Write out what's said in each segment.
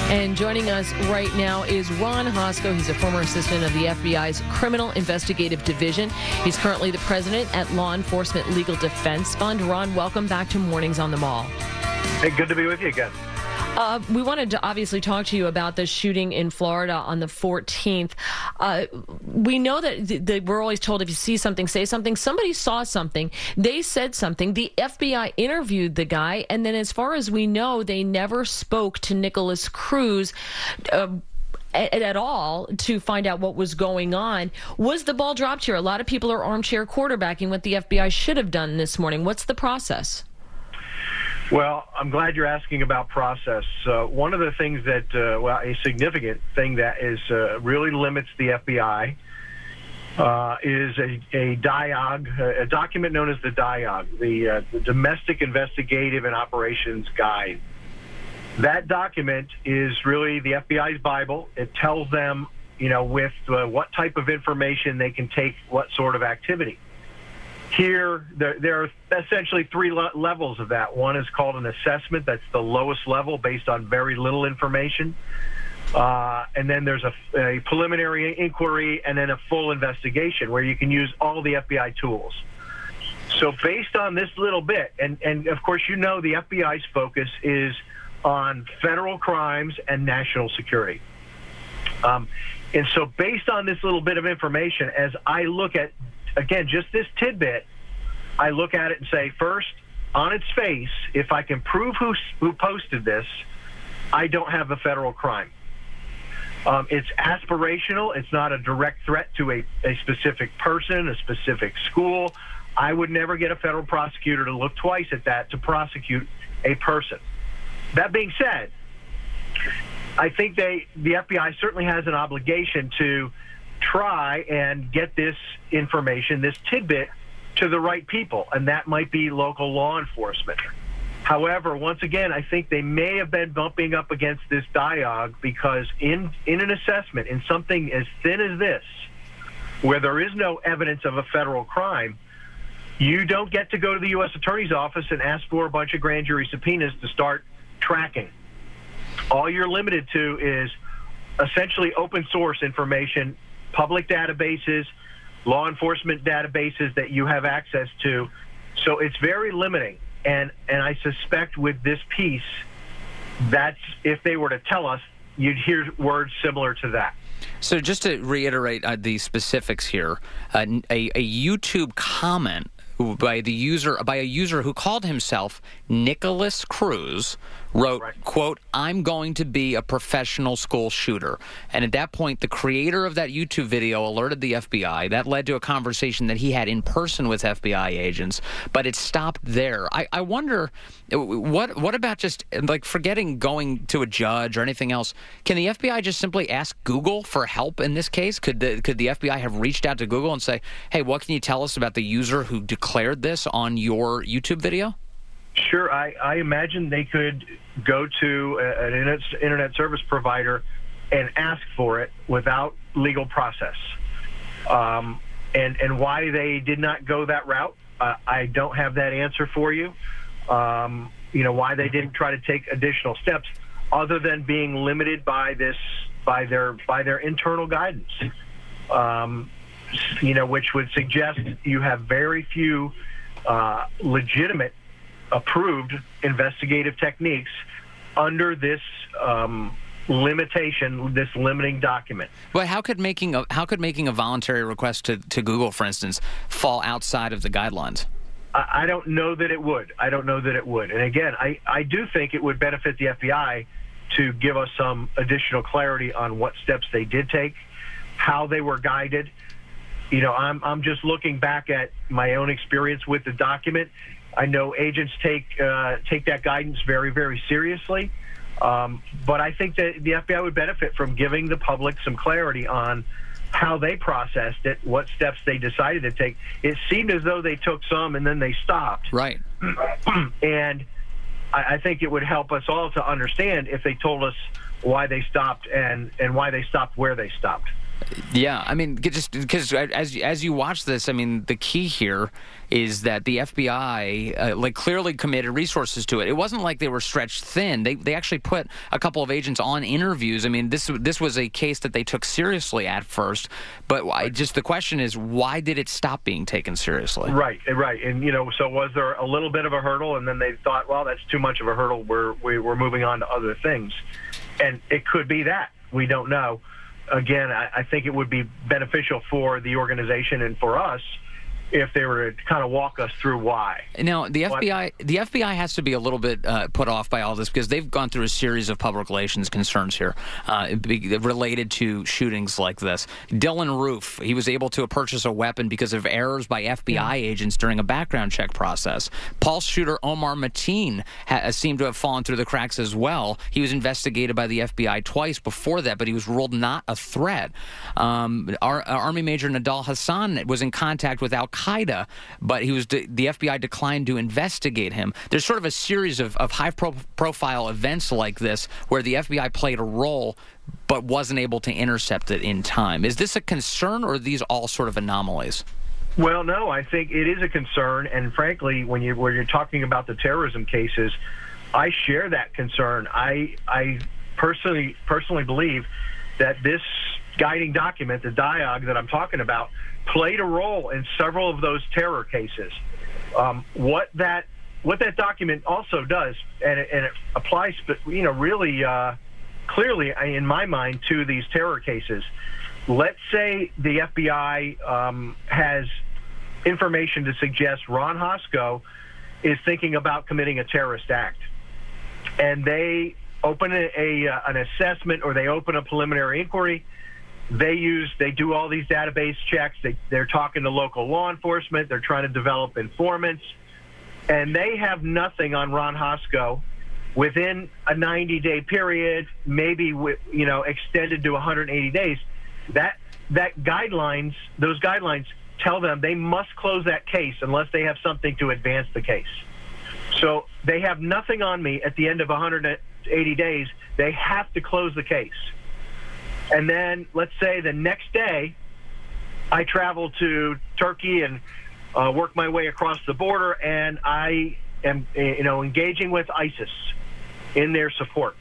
And joining us right now is Ron Hosko. He's a former assistant of the FBI's Criminal Investigative Division. He's currently the president at Law Enforcement Legal Defense Fund. Ron, welcome back to Mornings on the Mall. Hey, good to be with you again. We wanted to obviously talk to you about the shooting in Florida on the 14th. We know that we're always told if you see something, say something. Somebody saw something. They said something. The FBI interviewed the guy. And then as far as we know, they never spoke to Nikolas Cruz at all to find out what was going on. Was the ball dropped here? A lot of people are armchair quarterbacking what the FBI should have done this morning. What's the process? Well, I'm glad you're asking about process. One of the things that, a significant thing that is really limits the FBI is a DIOG, a document known as the DIOG, the Domestic Investigative and Operations Guide. That document is really the FBI's Bible. It tells them, with what type of information they can take what sort of activity. Here, there are essentially three levels of that. One is called an assessment. That's the lowest level based on very little information. And then there's a preliminary inquiry and then a full investigation where you can use all the FBI tools. So based on this little bit, and of course, the FBI's focus is on federal crimes and national security. And so based on this little bit of information, as I look at again, just this tidbit, I look at it and say, first, on its face, if I can prove who posted this, I don't have a federal crime. It's aspirational. It's not a direct threat to a specific person, a specific school. I would never get a federal prosecutor to look twice at that to prosecute a person. That being said, I think the FBI certainly has an obligation to try and get this information, this tidbit, to the right people, and that might be local law enforcement. However, once again, I think they may have been bumping up against this DIOG because in an assessment, in something as thin as this, where there is no evidence of a federal crime, you don't get to go to the U.S. Attorney's Office and ask for a bunch of grand jury subpoenas to start tracking. All you're limited to is essentially open source information, public databases, law enforcement databases that you have access to. So it's very limiting. And I suspect with this piece, that's, if they were to tell us, you'd hear words similar to that. So just to reiterate the specifics here, a YouTube comment by a user who called himself Nikolas Cruz wrote, quote, "I'm going to be a professional school shooter." And at that point, the creator of that YouTube video alerted the FBI. That led to a conversation that he had in person with FBI agents, but it stopped there. I wonder, what about just, like, forgetting going to a judge or anything else, can the FBI just simply ask Google for help in this case? Could the FBI have reached out to Google and say, hey, what can you tell us about the user who declared this on your YouTube video? Sure. I imagine they could go to an internet service provider and ask for it without legal process. And why they did not go that route, I don't have that answer for you. Why they didn't try to take additional steps other than being limited by their internal guidance, which would suggest you have very few legitimate approved investigative techniques under this limitation, this limiting document. Well, how could making a voluntary request to Google, for instance, fall outside of the guidelines? I don't know that it would. And again, I do think it would benefit the FBI to give us some additional clarity on what steps they did take, how they were guided. I'm just looking back at my own experience with the document. I know agents take that guidance very, very seriously. But I think that the FBI would benefit from giving the public some clarity on how they processed it, what steps they decided to take. It seemed as though they took some and then they stopped. Right. And I think it would help us all to understand if they told us why they stopped and why they stopped where they stopped. Yeah, I mean, just because as you watch this, I mean, the key here is that the FBI clearly committed resources to it. It wasn't like they were stretched thin. They actually put a couple of agents on interviews. I mean, this was a case that they took seriously at first, but just the question is, why did it stop being taken seriously? Right. And so was there a little bit of a hurdle, and then they thought, well, that's too much of a hurdle. We're moving on to other things, and it could be that. We don't know. Again, I think it would be beneficial for the organization and for us if they were to kind of walk us through why. Now, the FBI has to be a little bit put off by all this because they've gone through a series of public relations concerns here related to shootings like this. Dylan Roof, he was able to purchase a weapon because of errors by FBI agents during a background check process. Pulse shooter Omar Mateen seemed to have fallen through the cracks as well. He was investigated by the FBI twice before that, but he was ruled not a threat. Army Major Nadal Hassan was in contact with Al-Qaeda, but the FBI declined to investigate him. There's sort of a series of high-profile events like this where the FBI played a role but wasn't able to intercept it in time. Is this a concern, or are these all sort of anomalies? Well, no, I think it is a concern, and frankly, when you're talking about the terrorism cases, I share that concern. I personally believe that this guiding document, the DIOG that I'm talking about, played a role in several of those terror cases. What that document also does, and it applies, really clearly in my mind to these terror cases. Let's say the FBI has information to suggest Ron Hosko is thinking about committing a terrorist act, and they open an assessment, or they open a preliminary inquiry. They do all these database checks. They're talking to local law enforcement. They're trying to develop informants, and they have nothing on Ron Hosko within a 90-day period, maybe extended to 180 days. Those guidelines tell them they must close that case unless they have something to advance the case. So they have nothing on me at the end of 180 days. They have to close the case. And then let's say the next day I travel to Turkey and work my way across the border, and I am engaging with ISIS in their support.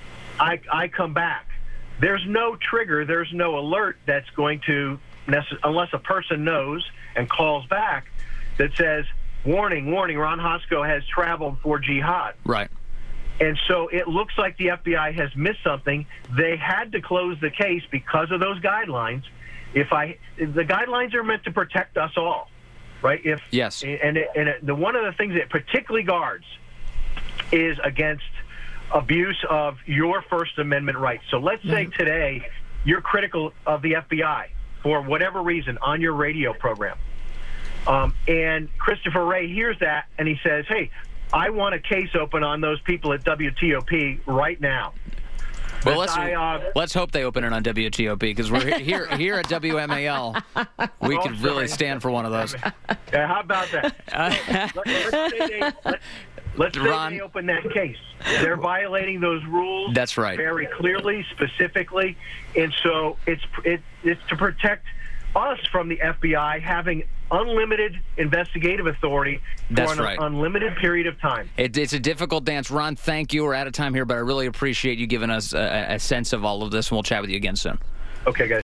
I come back. There's no trigger, there's no alert that's going to, unless a person knows and calls back, that says, warning, Ron Hosko has traveled for jihad. Right. And so it looks like the FBI has missed something. They had to close the case because of those guidelines. The guidelines are meant to protect us all, right? Yes. And one of the things it particularly guards is against abuse of your First Amendment rights. So let's say today you're critical of the FBI for whatever reason on your radio program. And Christopher Wray hears that, and he says, hey, I want a case open on those people at WTOP right now. Well, let's hope they open it on WTOP, because we're here at WMAL. We could really stand for one of those. Yeah, how about that? Let's say they open that case. They're violating those rules. That's right. Very clearly, specifically, and so it's to protect us from the FBI having unlimited investigative authority for an unlimited period of time. It's a difficult dance. Ron, thank you. We're out of time here, but I really appreciate you giving us a sense of all of this, and we'll chat with you again soon. Okay, guys.